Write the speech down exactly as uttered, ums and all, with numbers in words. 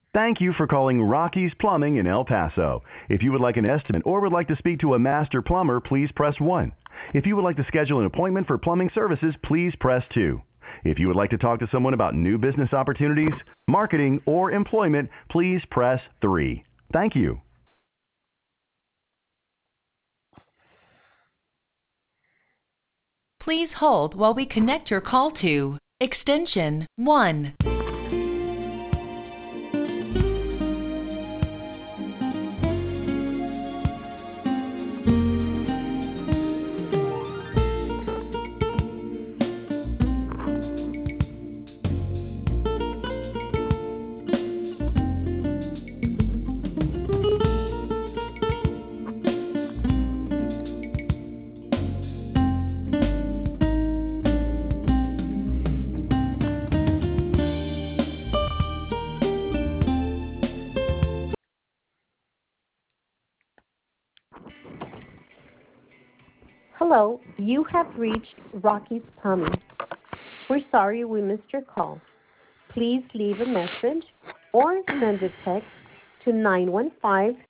Thank you for calling Rocky's Plumbing in El Paso. If you would like an estimate or would like to speak to a master plumber, please press one. If you would like to schedule an appointment for plumbing services, please press two. If you would like to talk to someone about new business opportunities, marketing, or employment, please press three. Thank you. Please hold while we connect your call to extension one. Hello, you have reached Rocky's Plumbing. We're sorry we missed your call. Please leave a message or send a text to nine one five